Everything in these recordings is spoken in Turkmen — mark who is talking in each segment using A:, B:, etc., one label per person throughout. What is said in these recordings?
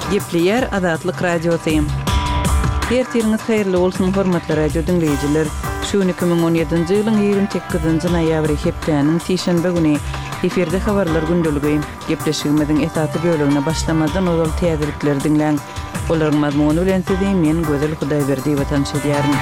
A: Gepleyer Azatlyk Radiosu. Ertiriniz hayırlı olsun hormatly radio dinleyijiler. Şu 2017-nji ýylyň 28-nji noýabry hepdeniň şeýşembe güni eferde habarlar gündöligi gepleşigimiziň esasy bölümine başlamadan ozal täzelikleri dinleň. Olaryň mazmuny bilen sizi men Gözel Hudaýberdi watan şedýärim.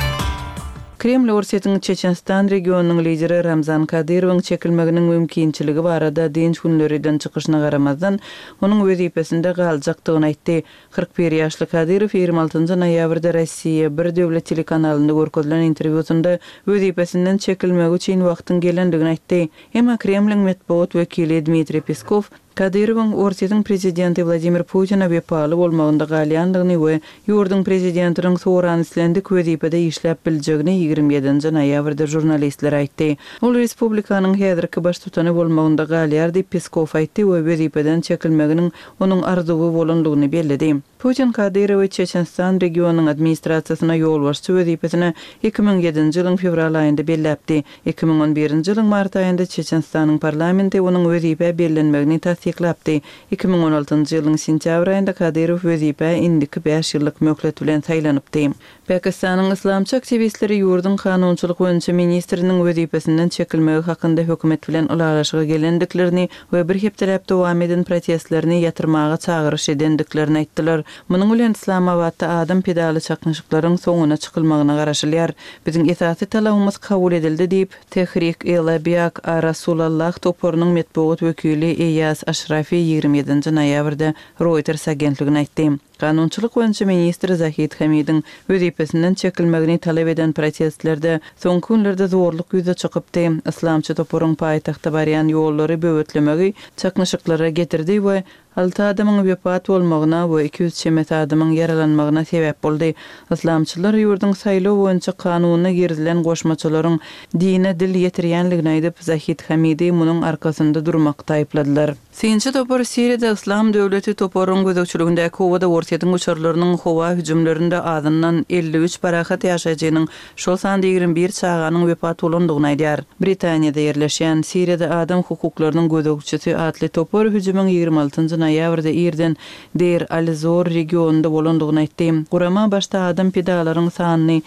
A: Kreml Orsetiniň Çeçenstan regionunyň lideri Ramzan Kadyrowyň çekilmeginiň mümkinçiligi barada dinç günlerden çykyşyna garamazdan onuň wezipesinde galjakdygyny aýtdy. 41 ýaşly Kadyrow 26-njy noýabrda Rossiýa bir döwlet telekanalynda görkezlen interwýusunda wezipesinden çekilmegi üçin wagtyň gelendigini aýtdy. Emma Kremliň medeniýet wekili Dmitri Peskov Kadyrowyň Orsetiniň prezidenti Vladimir Putina bepaly bolmagynda galýandygyny we ýurdun prezidentiniň soran islendik wezipede işläp biljegini 27-nji noýabrda jurnalistler aýtdy. Ol respublikanyň häzirki baş tutany bolmagynda galýar diýip Peskov aýtdy we wezipeden çekilmeginiň onuň arzuwy bolandygyny bellidi. Putin Kadyrowy Çeçenstan regionunyň administrasiýasyna ýolbaşçy wezipesine 2007-nji ýylyň fevral aýynda belläpdi. 2011-nji ýylyň mart aýynda Çeçenstanyň parlamenti onuň wezipe berilmegini tasdiklapdy. 2016-njy ýylyň sentýabr aýynda Kadyrow wezipe indiki 5 ýyllyk möhlet bilen saýlanypdy. Pakistanyň islamçy aktivistleri ýurdun kanunçylyk boýunça ministriniň wezipesinden çekilmegi hakynda hökümet bilen ulalaşyga gelendiklerini we bir hepdelep dowam eden protestlerini ýatyrmaga çagyryş edendiklerini aýtdylar. Munyň bilen Islamabadda adam pedaly çaknyşyklaryň soňuna çykylmagyna garaşylýar. Biziň esasy talabymyz kabul edildi diýip Tehrik-e-Labiak Rasulallah toporunyň medeniýet wekili Eyas Aşrafi 27-nji noýabrda Reuters agentligine aýtdy. Kanunçylyk boýunça ministr Zahid Hamidiň wezipesinden çekilmegini talap eden protestlerde soňky günlerde zorluk ýüze çykypdy. Islamçy toporuň paýtagtda barýan ýollary böwetlemegi çaknyşyklara getirdi we 6 adamyň wepat bolmagyna we 200 çemet adamyň yaralanmagyna sebäp boldy. Islamçylar ýurdun saýlaw boýunça kanunyna girilen goşmaçylaryň dine dil ýetirýänligini aýdyp Zahid Hamidi munyň arkasynda durmakda aýpladylar. Sinçi topor Siriýada Islam döwleti toporuň gözegçiligindäki howada Orsetiniň uçurlarynyň howa hüjümlerinde azyndan 53 barahat ýaşaýjynyň şol sanda 21 çağanyň wepat bolandygyny aýdýar. Britaniýada ýerleşýän Siriýada adam hukuklarynyň gözegçisi atly topor hüjümüň 26-njy noýabrda Irden Deir al-Zor regionunda bolandygyny aýtdy. Gurama başda adam pedalaryň sanyny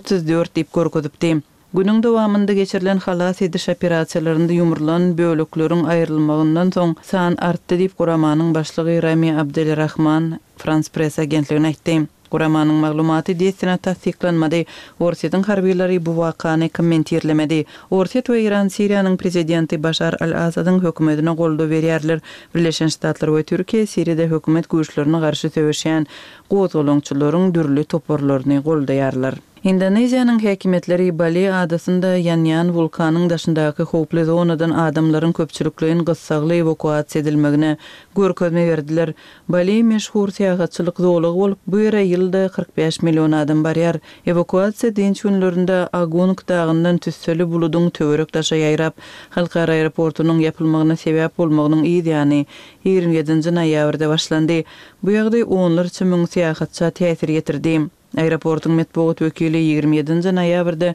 A: 34 diýip görkezipdi. Günüň dowamında geçirilen halas ediş operasiýalarynda ýumurlan bölekleriň aýrylmagyndan soň san artdy diýip guramanyň başlygy Rami Abdelrahman France Press agentligine aýtdy. Guramanyň maglumaty diýsine tasdiklanmady. Orsetiniň harbiýleri bu wakany kommentirlemedi. Orset we Iran Siriýanyň prezidenti Başar al-Asadyň hökümetine goldaw berýärler. Birleşen Ştatlar we Türkiýe Siriýada hökümet güýçlerine garşy söwüşýän gozgolonçylaryň dürli toporlaryny goldaýarlar. Indoneziýanyň häkimetleri Bali adasynda ýanýan vulkanyň daşyndaky howply zonadan adamlaryň köpçülikligiň gyssagly evakuasiýa edilmegine görkezme berdiler. Bali meşhur seýahatçylyk zowlugy bolup, bu ýere ýylda 45 million adam barýar. Evakuasiýa dinç günlerinde Agunk dagyndan tüsseli buludyň töwerek daşa ýaýrap, halkara aeroportunyň ýapylmagyna sebäp bolmagynyň ýa-ni 27-nji noýabrda başlandy. Bu ýagdaý onlarça müň seýahatçy täsir ýetirdi. Aeroportuň medeniýet wekili 27-nji noýabrda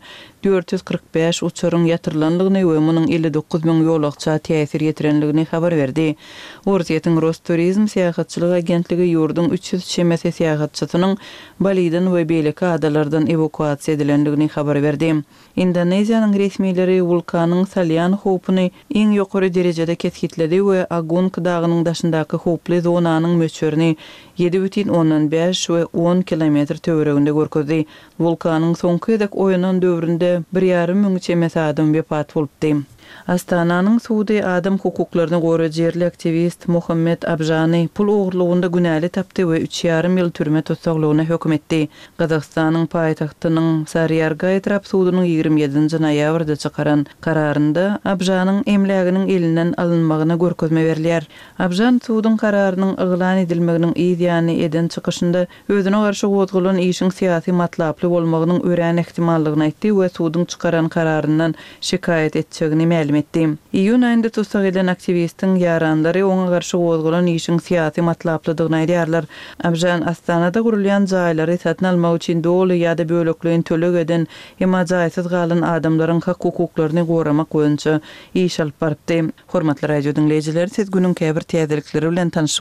A: 445 uçuryň ýatyrlanlygyny we munyň 59 000 ýolakça täsir ýetirenligini habar berdi. Orsetiniň Rosturizm seýahatçylyk agentligi ýurdun 300 çemesi seýahatçysynyň Balidan we beýleki adalardan evakuasiýa edilendigini habar berdi. Indoneziýanyň resmiýetleri vulkanyň salýan howpuny iň ýokary derejede kesgitledi we Agunk dagynyň daşyndaky howply zonanyň möçürini 7,5 we 10 kilometr töwereginde görkezdi. Vulkanyň soňky edek oýanan döwründe 1,5 müň çemet adam wepat bolupdy. Astananyň Suudi adam hukuklaryny goraýan jerli aktivist Muhammed Abjany pul ogurlugynda günäli tapdy we 3,5 ýyl türme tutsaklygyna hökm etdi. Gazagstanyň paýtagtynyň Sarıyarga etrap suudynyň 27-nji noýabrda çykaran kararynda Abjanyň emläginiň elinden alynmagyna görkezme berilýär. Abjan suudyň kararynyň yglan edilmeginiň ýa-ni eden çykyşynda özüne garşy gozgulan işiň syýasy matlaply bolmagynyň ören ihtimallygyny aýtdy we suudyň çykaran kararyndan şikayet etjegini ma'lum etdi. Iyun aýynda tutsak eden aktivistin yaranlary oňa garşy gozgulan işiň syýasy matlaplydygyny aýdýarlar. Abjan Astanada gurulýan jaýlary satyn almak üçin doly ýa-da böleklerini төлek eden emma jaýsyz galan adamlaryň hak hukuklaryny goramak boýunça iş alyp barpdy. Hormatly radio dinleýijiler, siz günüň käbir täzelikleri bilen tanyşyp